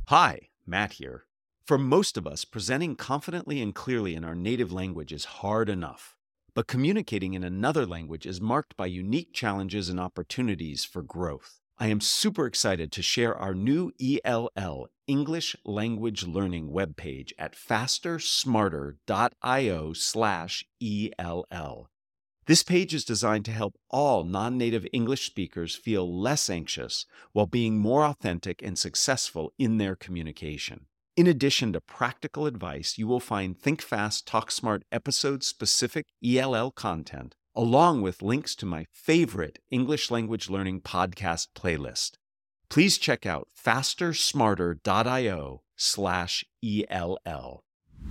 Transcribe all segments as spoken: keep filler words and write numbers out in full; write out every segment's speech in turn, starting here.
Hi, Matt here. For most of us, presenting confidently and clearly in our native language is hard enough. But communicating in another language is marked by unique challenges and opportunities for growth. I am super excited to share our new E L L, English Language Learning webpage at fastersmarter.io slash ELL. This page is designed to help all non-native English speakers feel less anxious while being more authentic and successful in their communication. In addition to practical advice, you will find Think Fast, Talk Smart episode-specific E L L content, along with links to my favorite English language learning podcast playlist. Please check out fastersmarter.io slash ELL.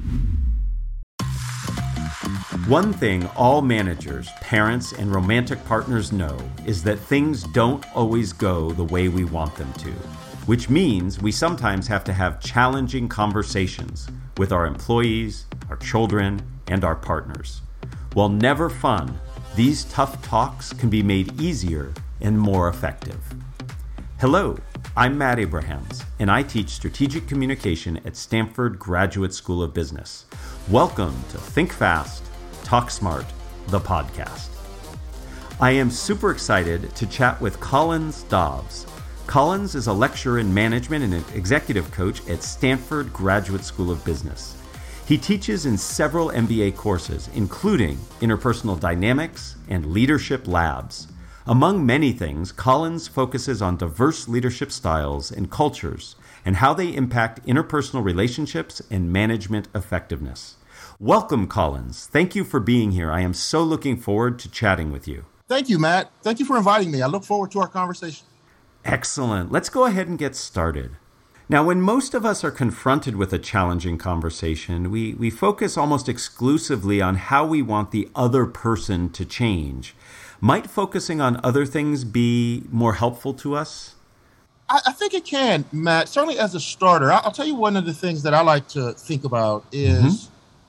One thing all managers, parents, and romantic partners know is that things don't always go the way we want them to, which means we sometimes have to have challenging conversations with our employees, our children, and our partners. While never fun, these tough talks can be made easier and more effective. Hello, I'm Matt Abrahams, and I teach strategic communication at Stanford Graduate School of Business. Welcome to Think Fast, Talk Smart, the podcast. I am super excited to chat with Collins Dobbs. Collins is a lecturer in management and an executive coach at Stanford Graduate School of Business. He teaches in several M B A courses, including interpersonal dynamics and leadership labs. Among many things, Collins focuses on diverse leadership styles and cultures and how they impact interpersonal relationships and management effectiveness. Welcome, Collins. Thank you for being here. I am so looking forward to chatting with you. Thank you, Matt. Thank you for inviting me. I look forward to our conversation. Excellent. Let's go ahead and get started. Now, when most of us are confronted with a challenging conversation, we, we focus almost exclusively on how we want the other person to change. Might focusing on other things be more helpful to us? I, I think it can, Matt. Certainly as a starter, I, I'll tell you one of the things that I like to think about is mm-hmm.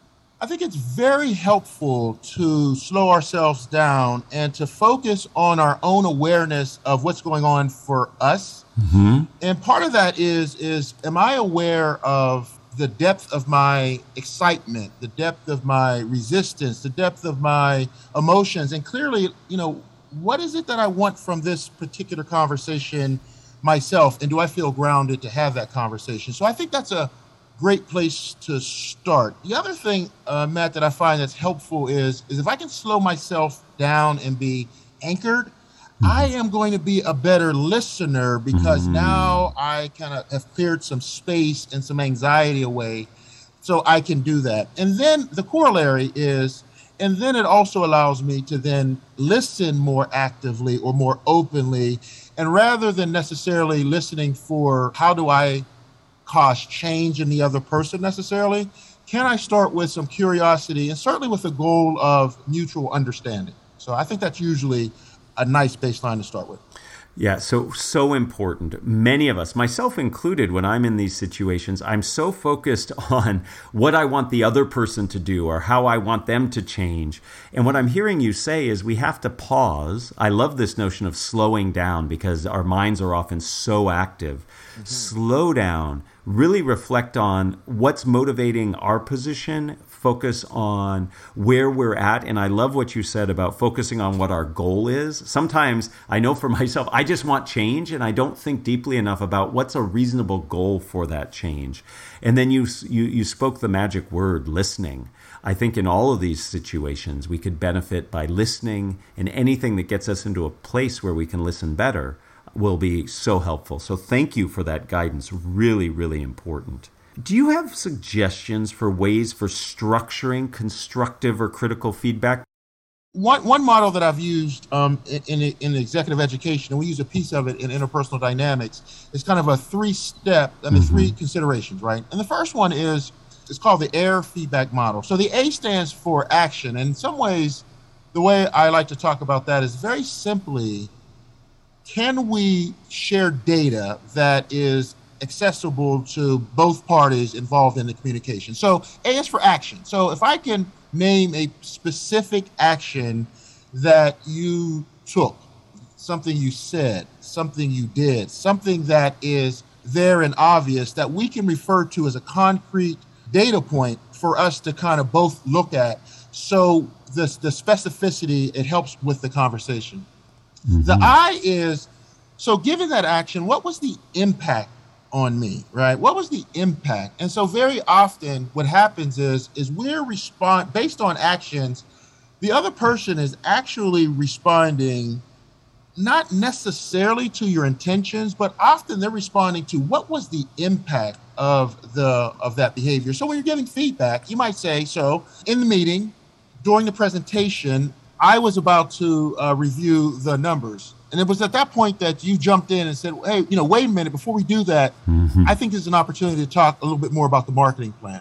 I think it's very helpful to slow ourselves down and to focus on our own awareness of what's going on for us. Mm-hmm. And part of that is, is, am I aware of the depth of my excitement, the depth of my resistance, the depth of my emotions? And clearly, you know, what is it that I want from this particular conversation myself? And do I feel grounded to have that conversation? So I think that's a great place to start. The other thing, uh, Matt, that I find that's helpful is, is if I can slow myself down and be anchored, mm-hmm. I am going to be a better listener because mm-hmm. now I kind of have cleared some space and some anxiety away so I can do that. And then the corollary is, and then it also allows me to then listen more actively or more openly. And rather than necessarily listening for how do I cause change in the other person necessarily, can I start with some curiosity and certainly with the goal of mutual understanding? So I think that's usually a nice baseline to start with. Yeah, so, so important. Many of us, myself included, when I'm in these situations, I'm so focused on what I want the other person to do or how I want them to change. And what I'm hearing you say is we have to pause. I love this notion of slowing down because our minds are often so active. Mm-hmm. Slow down, really reflect on what's motivating our position, focus on where we're at. And I love what you said about focusing on what our goal is. Sometimes I know for myself, I just want change and I don't think deeply enough about what's a reasonable goal for that change. And then you you, you spoke the magic word, listening. I think in all of these situations, we could benefit by listening, and anything that gets us into a place where we can listen better will be so helpful. So thank you for that guidance. Really, really important. Do you have suggestions for ways for structuring constructive or critical feedback? One one model that I've used um, in, in in executive education, and we use a piece of it in interpersonal dynamics, is kind of a three-step, I mean, mm-hmm. three considerations, right? And the first one is, it's called the AIR feedback model. So the A stands for action. And in some ways, the way I like to talk about that is very simply, can we share data that is accessible to both parties involved in the communication? So A is for action. So if I can name a specific action that you took, something you said, something you did, something that is there and obvious that we can refer to as a concrete data point for us to kind of both look at. So the, the specificity, it helps with the conversation. Mm-hmm. The I is, so given that action, what was the impact on me, right? What was the impact? And so very often what happens is, is we're respond based on actions. The other person is actually responding not necessarily to your intentions, but often they're responding to what was the impact of the of that behavior. So when you're giving feedback, you might say, so in the meeting, during the presentation, I was about to uh, review the numbers. And it was at that point that you jumped in and said, hey, you know, wait a minute, before we do that, mm-hmm. I think there's an opportunity to talk a little bit more about the marketing plan.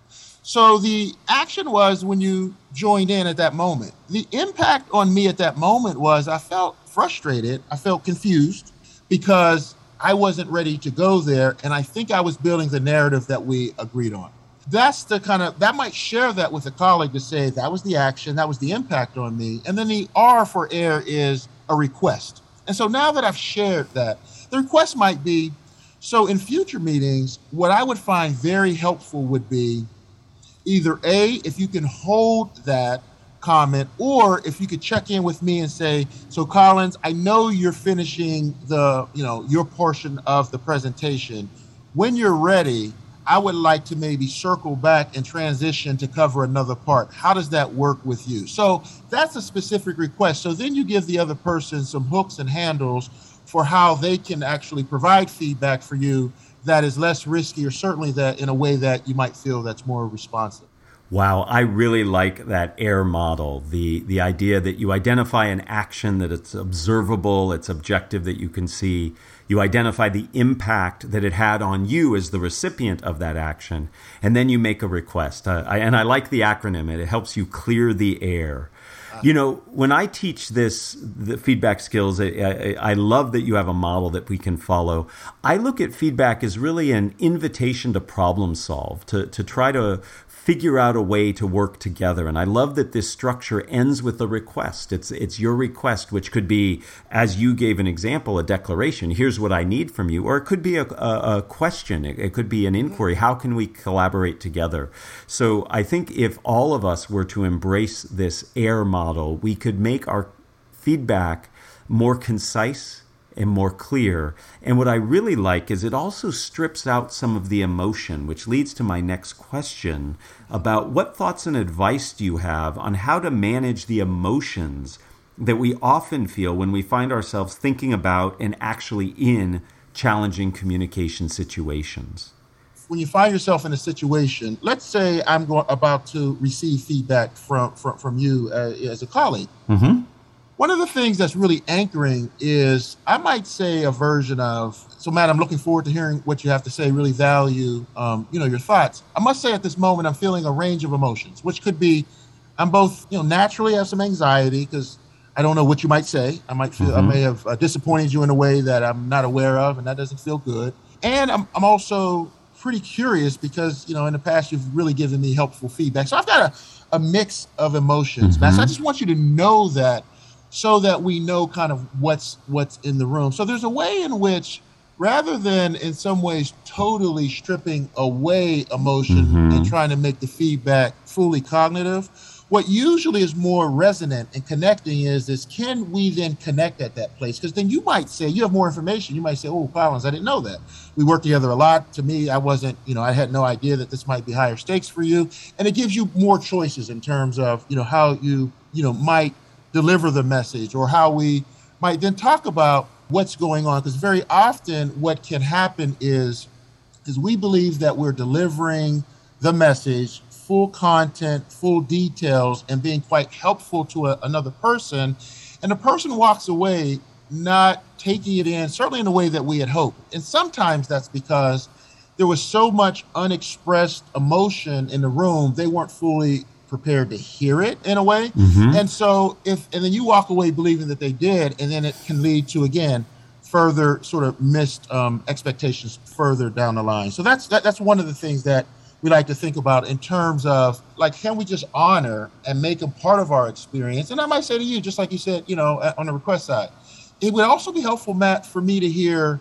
So the action was when you joined in at that moment. The impact on me at that moment was I felt frustrated. I felt confused because I wasn't ready to go there. And I think I was building the narrative that we agreed on. That's the kind of, that might share that with a colleague to say that was the action, that was the impact on me. And then the R for air is a request. And so now that I've shared that, the request might be, so in future meetings, what I would find very helpful would be either A, if you can hold that comment, or if you could check in with me and say, so Collins, I know you're finishing the, you know, your portion of the presentation. When you're ready, I would like to maybe circle back and transition to cover another part. How does that work with you? So that's a specific request. So then you give the other person some hooks and handles for how they can actually provide feedback for you that is less risky, or certainly that in a way that you might feel that's more responsive. Wow, I really like that AIR model, the the idea that you identify an action, that it's observable, it's objective, that you can see. You identify the impact that it had on you as the recipient of that action, and then you make a request. Uh, I, and I like the acronym. It, it helps you clear the air. You know, when I teach this, the feedback skills, I, I, I love that you have a model that we can follow. I look at feedback as really an invitation to problem solve, to, to try to figure out a way to work together. And I love that this structure ends with a request. It's it's your request, which could be, as you gave an example, a declaration. Here's what I need from you. Or it could be a, a, a question. It, it could be an inquiry. How can we collaborate together? So I think if all of us were to embrace this AIR model, we could make our feedback more concise and more clear. And what I really like is it also strips out some of the emotion, which leads to my next question about what thoughts and advice do you have on how to manage the emotions that we often feel when we find ourselves thinking about and actually in challenging communication situations. When you find yourself in a situation, let's say I'm go- about to receive feedback from, from, from you uh, as a colleague. Mm-hmm. One of the things that's really anchoring is, I might say a version of, so Matt, I'm looking forward to hearing what you have to say, really value, um, you know, your thoughts. I must say at this moment, I'm feeling a range of emotions, which could be, I'm both, you know, naturally have some anxiety because I don't know what you might say. I might feel, mm-hmm. I may have uh, disappointed you in a way that I'm not aware of, and that doesn't feel good. And I'm, I'm also pretty curious because, you know, in the past, you've really given me helpful feedback. So I've got a, a mix of emotions, mm-hmm. Matt. So I just want you to know that, so that we know kind of what's what's in the room. So there's a way in which, rather than in some ways totally stripping away emotion mm-hmm. and trying to make the feedback fully cognitive, what usually is more resonant and connecting is this, can we then connect at that place? Because then you might say, you have more information. You might say, oh, Collins, I didn't know that. We worked together a lot. To me, I wasn't, you know, I had no idea that this might be higher stakes for you. And it gives you more choices in terms of, you know, how you, you know, might deliver the message, or how we might then talk about what's going on. Because very often what can happen is, is we believe that we're delivering the message, full content, full details, and being quite helpful to a, another person. And the person walks away not taking it in, certainly in the way that we had hoped. And sometimes that's because there was so much unexpressed emotion in the room, they weren't fully prepared to hear it in a way. Mm-hmm. And so if, and then you walk away believing that they did, and then it can lead to, again, further sort of missed um, expectations further down the line. So that's, that, that's one of the things that we like to think about in terms of, like, can we just honor and make them part of our experience? And I might say to you, just like you said, you know, on the request side, it would also be helpful, Matt, for me to hear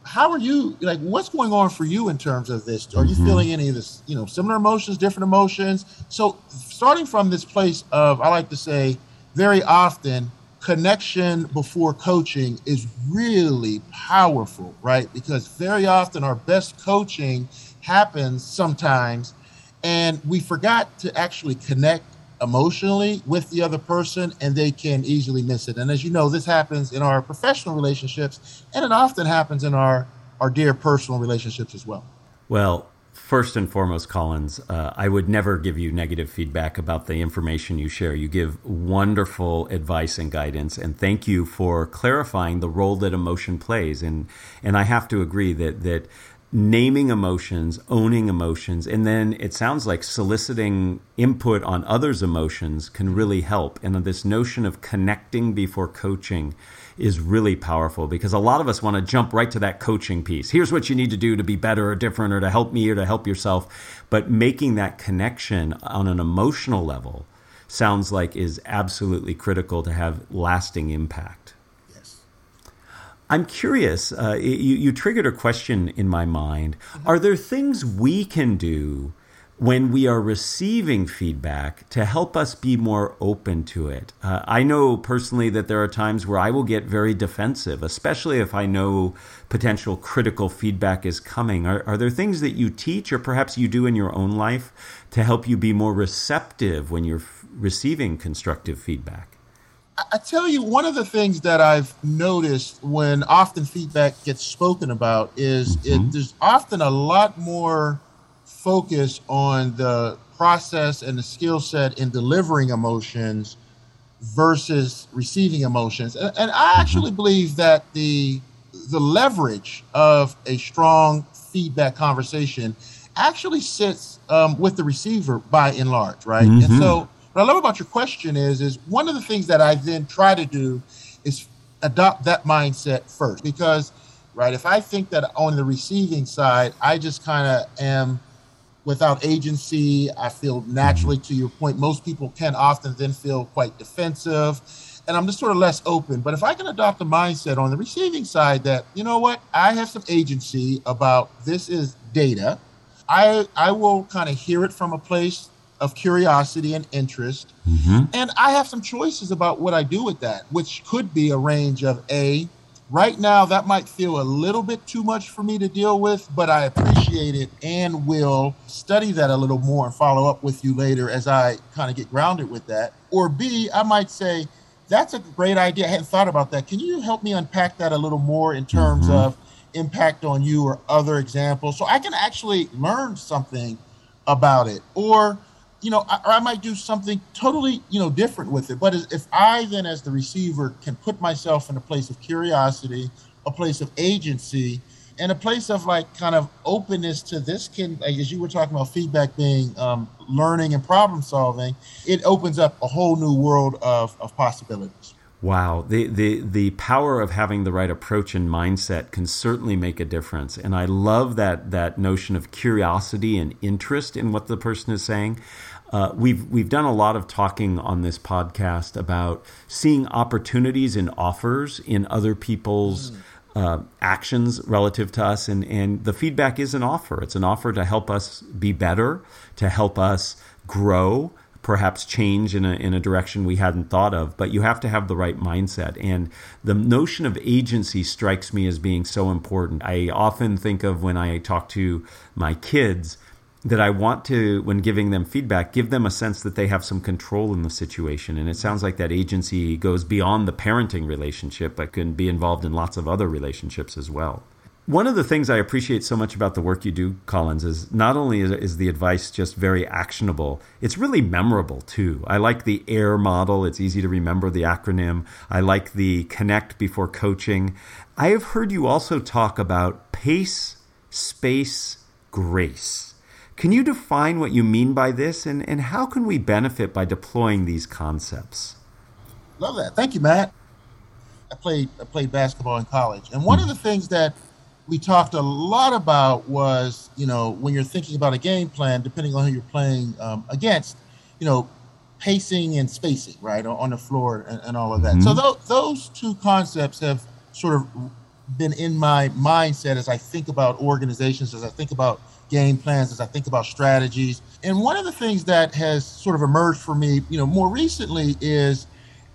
how are you, like, what's going on for you in terms of this? Are you mm-hmm. feeling any of this, you know, similar emotions, different emotions? So starting from this place of, I like to say very often, connection before coaching is really powerful, right? Because very often our best coaching happens sometimes and we forgot to actually connect emotionally with the other person, and they can easily miss it. And as you know, this happens in our professional relationships, and it often happens in our, our dear personal relationships as well. Well, first and foremost, Collins, uh, I would never give you negative feedback about the information you share. You give wonderful advice and guidance, and thank you for clarifying the role that emotion plays. And and I have to agree that that naming emotions, owning emotions, and then it sounds like soliciting input on others' emotions can really help. And this notion of connecting before coaching is really powerful, because a lot of us want to jump right to that coaching piece. Here's what you need to do to be better or different or to help me or to help yourself. But making that connection on an emotional level sounds like is absolutely critical to have lasting impact. I'm curious, uh, you, you triggered a question in my mind. Mm-hmm. Are there things we can do when we are receiving feedback to help us be more open to it? Uh, I know personally that there are times where I will get very defensive, especially if I know potential critical feedback is coming. Are, are there things that you teach or perhaps you do in your own life to help you be more receptive when you're f- receiving constructive feedback? I tell you, one of the things that I've noticed when often feedback gets spoken about is mm-hmm. it, there's often a lot more focus on the process and the skill set in delivering emotions versus receiving emotions. And, and I actually mm-hmm. believe that the the leverage of a strong feedback conversation actually sits um, with the receiver by and large, right? Mm-hmm. And so what I love about your question is, is one of the things that I then try to do is adopt that mindset first. Because, right, if I think that on the receiving side, I just kind of am without agency, I feel naturally, to your point, most people can often then feel quite defensive, and I'm just sort of less open. But if I can adopt a mindset on the receiving side that, you know what, I have some agency about this is data, I I will kind of hear it from a place of curiosity and interest. Mm-hmm. And I have some choices about what I do with that, which could be a range of A, right now that might feel a little bit too much for me to deal with, but I appreciate it and will study that a little more and follow up with you later as I kind of get grounded with that. Or B, I might say, that's a great idea. I hadn't thought about that. Can you help me unpack that a little more in terms mm-hmm. of impact on you or other examples, so I can actually learn something about it? Or you know, I, or I might do something totally, you know, different with it. But if I then, as the receiver, can put myself in a place of curiosity, a place of agency, and a place of like kind of openness to this, can, like, as you were talking about feedback being um, learning and problem solving, it opens up a whole new world of, of possibilities. Wow. The, the the power of having the right approach and mindset can certainly make a difference. And I love that that notion of curiosity and interest in what the person is saying. Uh, we've we've done a lot of talking on this podcast about seeing opportunities and offers in other people's mm. uh, actions relative to us. And, and the feedback is an offer. It's an offer to help us be better, to help us grow, perhaps change in a in a direction we hadn't thought of, but you have to have the right mindset. And the notion of agency strikes me as being so important. I often think of when I talk to my kids that I want to, when giving them feedback, give them a sense that they have some control in the situation. And it sounds like that agency goes beyond the parenting relationship, but can be involved in lots of other relationships as well. One of the things I appreciate so much about the work you do, Collins, is not only is, is the advice just very actionable, it's really memorable too. I like the AIR model. It's easy to remember the acronym. I like the connect before coaching. I have heard you also talk about pace, space, grace. Can you define what you mean by this, and, and how can we benefit by deploying these concepts? Love that. Thank you, Matt. I played I played basketball in college, and one mm-hmm. of the things that we talked a lot about was, you know, when you're thinking about a game plan, depending on who you're playing um, against, you know, pacing and spacing, right, on the floor and, and all of that. Mm-hmm. So th- those two concepts have sort of been in my mindset as I think about organizations, as I think about game plans, as I think about strategies. And one of the things that has sort of emerged for me, you know, more recently is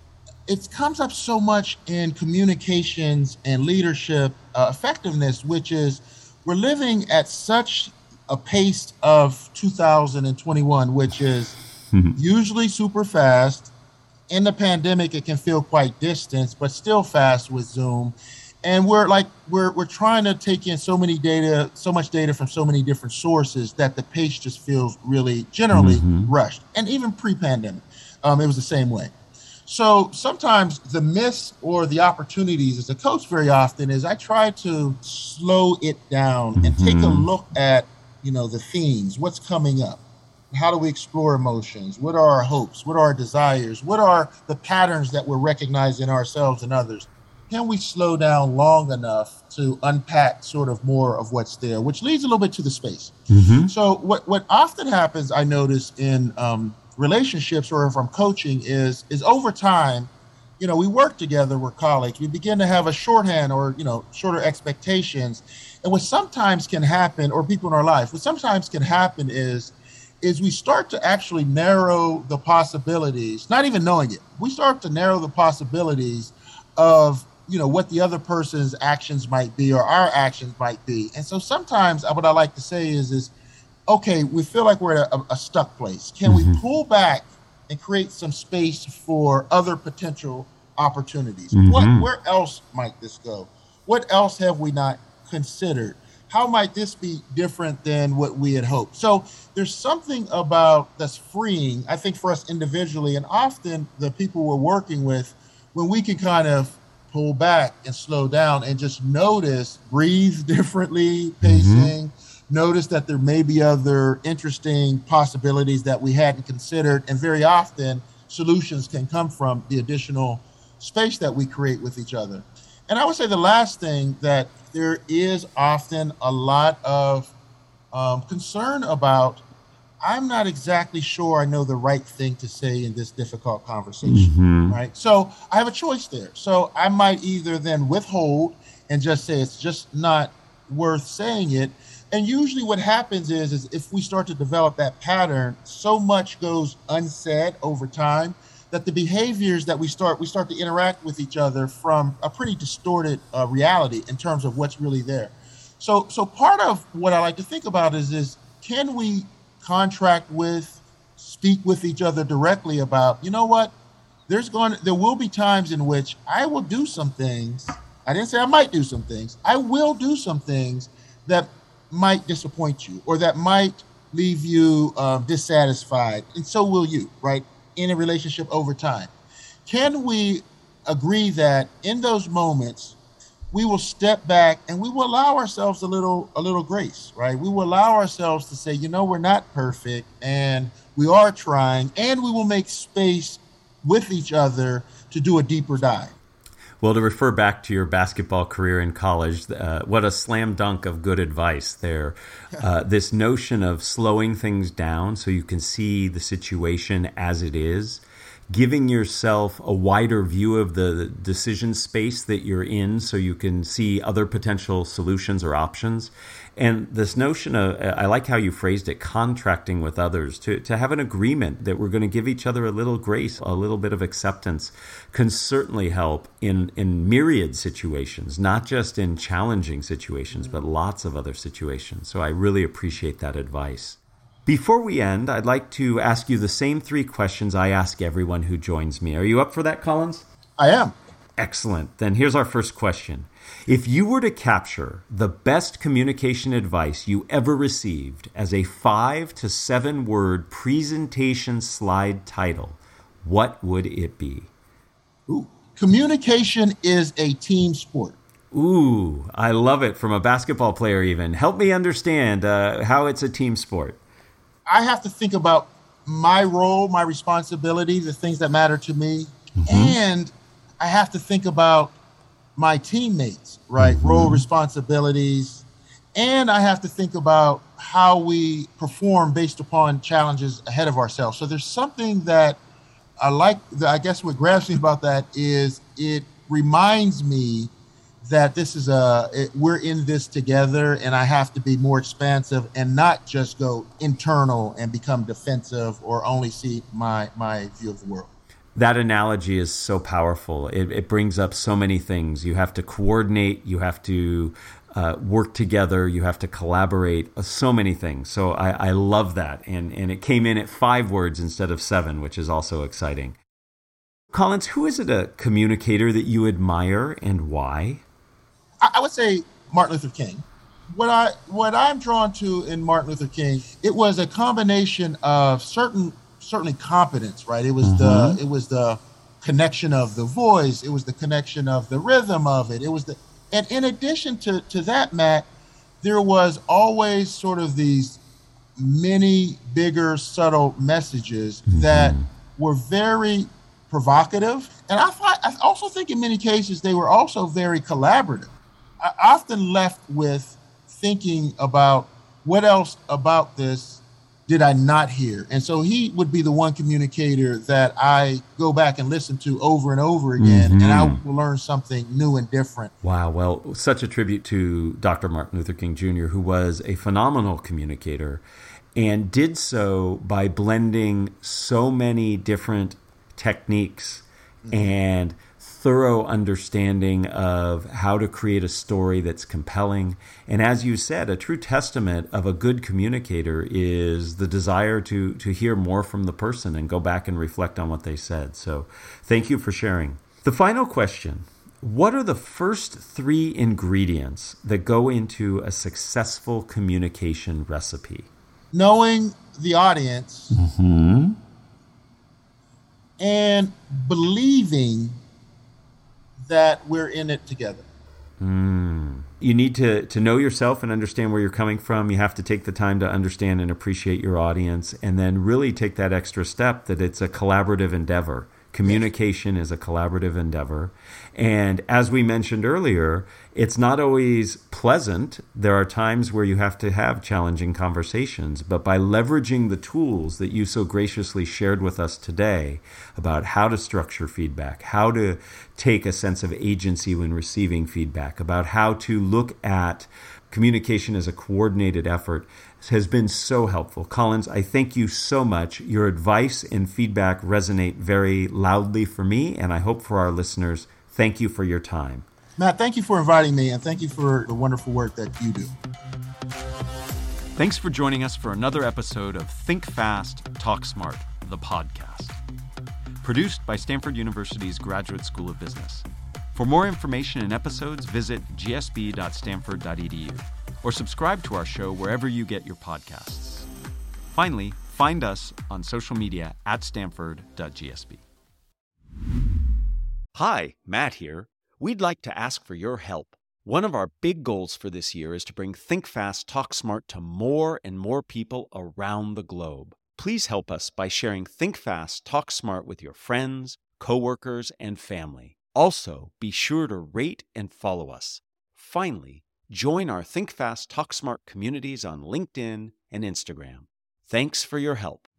it comes up so much in communications and leadership uh, effectiveness, which is we're living at such a pace of two thousand twenty-one, which is mm-hmm. usually super fast. In the pandemic, it can feel quite distant, but still fast with Zoom. And we're like, we're we're trying to take in so many data, so much data from so many different sources that the pace just feels really generally mm-hmm. rushed. And even pre-pandemic, um, it was the same way. So sometimes the miss or the opportunities as a coach very often is I try to slow it down mm-hmm. and take a look at, you know, the themes, what's coming up. How do we explore emotions? What are our hopes? What are our desires? What are the patterns that we're recognizing ourselves and others? Can we slow down long enough to unpack sort of more of what's there, which leads a little bit to the space. Mm-hmm. So what, what often happens, I notice in um, relationships or if I'm coaching is, is over time, you know, we work together, we're colleagues, we begin to have a shorthand or, you know, shorter expectations. And what sometimes can happen, or people in our life, what sometimes can happen is, is we start to actually narrow the possibilities, not even knowing it. We start to narrow the possibilities of, you know, what the other person's actions might be or our actions might be. And so sometimes what I like to say is, is okay, we feel like we're at a, a stuck place. Can mm-hmm. we pull back and create some space for other potential opportunities? Mm-hmm. What, where else might this go? What else have we not considered? How might this be different than what we had hoped? So there's something about that's freeing, I think, for us individually, and often the people we're working with, when we can kind of pull back and slow down and just notice, breathe differently, pacing, mm-hmm. notice that there may be other interesting possibilities that we hadn't considered. And very often solutions can come from the additional space that we create with each other. And I would say the last thing, that there is often a lot of um, concern about, I'm not exactly sure I know the right thing to say in this difficult conversation, mm-hmm. right? So I have a choice there. So I might either then withhold and just say it's just not worth saying it. And usually what happens is, is if we start to develop that pattern, so much goes unsaid over time that the behaviors that we start, we start to interact with each other from a pretty distorted uh, reality in terms of what's really there. So, so part of what I like to think about is, is can we contract with, speak with each other directly about, you know what, there's going, there will be times in which I will do some things. I didn't say I might do some things. I will do some things that might disappoint you or that might leave you uh, dissatisfied. And so will you, right? In a relationship over time. Can we agree that in those moments, we will step back and we will allow ourselves a little, a little grace, right? We will allow ourselves to say, you know, we're not perfect and we are trying, and we will make space with each other to do a deeper dive. Well, to refer back to your basketball career in college, uh, what a slam dunk of good advice there. Uh, this notion of slowing things down so you can see the situation as it is, giving yourself a wider view of the decision space that you're in so you can see other potential solutions or options. And this notion of, I like how you phrased it, contracting with others, to, to have an agreement that we're going to give each other a little grace, a little bit of acceptance, can certainly help in, in myriad situations, not just in challenging situations, but lots of other situations. So I really appreciate that advice. Before we end, I'd like to ask you the same three questions I ask everyone who joins me. Are you up for that, Collins? I am. Excellent. Then here's our first question. If you were to capture the best communication advice you ever received as a five to seven word presentation slide title, what would it be? Ooh, communication is a team sport. Ooh, I love it, from a basketball player even. Help me understand uh, how it's a team sport. I have to think about my role, my responsibility, the things that matter to me, mm-hmm. and I have to think about my teammates, right? Mm-hmm. Role, responsibilities, and I have to think about how we perform based upon challenges ahead of ourselves. So there's something that I like, that I guess what grabs me about that is it reminds me that this is a, it, we're in this together, and I have to be more expansive and not just go internal and become defensive or only see my, my view of the world. That analogy is so powerful. It, it brings up so many things. You have to coordinate, you have to uh, work together, you have to collaborate, uh, so many things. So I, I love that. And, and it came in at five words instead of seven, which is also exciting. Collins, who is it a communicator that you admire and why? I, I would say Martin Luther King. What I what I'm drawn to in Martin Luther King, it was a combination of certain certainly competence, right? It was mm-hmm. the it was the connection of the voice, it was the connection of the rhythm of it. It was the and in addition to, to that, Matt, there was always sort of these many bigger, subtle messages mm-hmm. that were very provocative. And I, thought, I also think in many cases they were also very collaborative. I often left with thinking about what else about this did I not hear? And so he would be the one communicator that I go back and listen to over and over again, mm-hmm. and I will learn something new and different. Wow. Well, such a tribute to Doctor Martin Luther King Junior, who was a phenomenal communicator and did so by blending so many different techniques mm-hmm. and thorough understanding of how to create a story that's compelling. And as you said, a true testament of a good communicator is the desire to to hear more from the person and go back and reflect on what they said. So thank you for sharing. The final question, what are the first three ingredients that go into a successful communication recipe? Knowing the audience mm-hmm. and believing that we're in it together. Mm. You need to, to know yourself and understand where you're coming from. You have to take the time to understand and appreciate your audience, and then really take that extra step that it's a collaborative endeavor. Communication is a collaborative endeavor. And as we mentioned earlier, it's not always pleasant. There are times where you have to have challenging conversations, but by leveraging the tools that you so graciously shared with us today about how to structure feedback, how to take a sense of agency when receiving feedback, about how to look at communication as a coordinated effort, has been so helpful. Collins, I thank you so much. Your advice and feedback resonate very loudly for me, and I hope for our listeners. Thank you for your time. Matt, thank you for inviting me, and thank you for the wonderful work that you do. Thanks for joining us for another episode of Think Fast, Talk Smart, the podcast. Produced by Stanford University's Graduate School of Business. For more information and episodes, visit g s b dot stanford dot e d u or subscribe to our show wherever you get your podcasts. Finally, find us on social media at stanford dot g s b. Hi, Matt here. We'd like to ask for your help. One of our big goals for this year is to bring Think Fast, Talk Smart to more and more people around the globe. Please help us by sharing Think Fast, Talk Smart with your friends, coworkers, and family. Also, be sure to rate and follow us. Finally, join our Think Fast, Talk Smart communities on LinkedIn and Instagram. Thanks for your help.